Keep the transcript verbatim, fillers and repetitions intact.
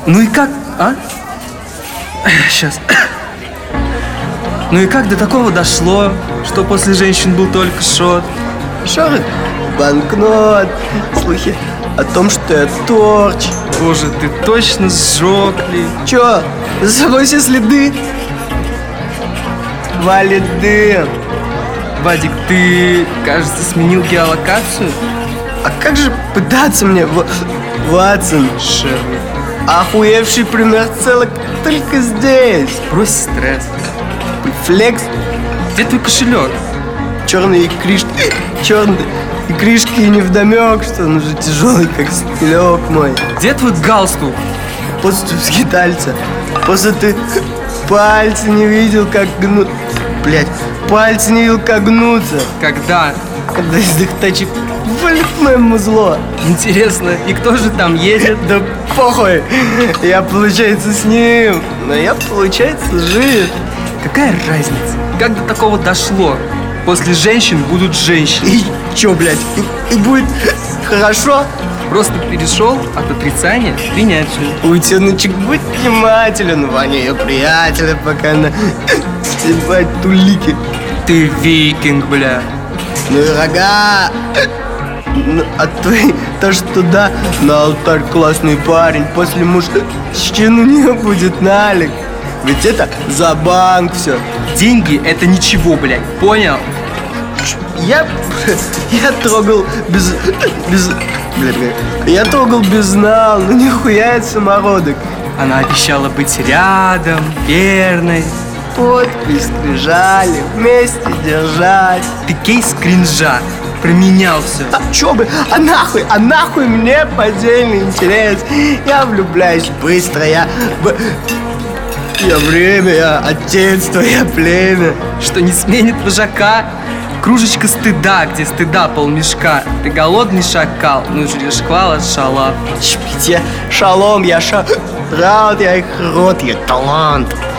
Ну и как, а? Сейчас. Ну и как до такого дошло, что после женщин был только шот? Шот? Банкнот. Слухи о том, что я торч. Боже, ты точно сжег ли? Чё, за собой все следы? Валит дым. Вадик, ты, кажется, сменил геолокацию? А как же пытаться мне, В... Ватсон? Шеф. Охуевший пример целок только здесь. Брось стресс. Флекс. Где твой кошелек? Черные крышки. Черные крышки и невдомек, что он уже тяжелый, как стелек мой. Где твой галстук? После скитальца. После ты пальцы не видел, как гнут. Блять, пальцы не видел, как гнуться. Когда? Когда из их тачек валит мое музло. Интересно, и кто же там едет? Да похуй. Я, получается, с ним. Но я, получается, жив. Какая разница? Как до такого дошло? После женщин будут женщины. И чё, блядь, и, и будет хорошо? Просто перешел от отрицания к принятию. Утеночек, будь внимателен, Ваня, ее приятеля, пока она стебать тулики. Ты викинг, бля. Ну и рога. Ну, а ты, то что туда, на алтарь классный парень. После мужчину не будет налик. Ведь это за банк все. Деньги — это ничего, блядь, понял? Я, я трогал без, без, блядь, я трогал без нал, ну нихуя это самородок. Она обещала быть рядом, верной. Подпись скрижали, вместе держать. Ты кейс кринжа, променялся. А чё бы, а нахуй, а нахуй мне поддельный интерес. Я влюбляюсь быстро, я... Я время, я отечество, я племя. Что не сменит вожака? Кружечка стыда, где стыда полмешка. Ты голодный шакал, ну жрешь шквал от шалав. Чпите, шалом, я ша... Раут, я их рот, я талант.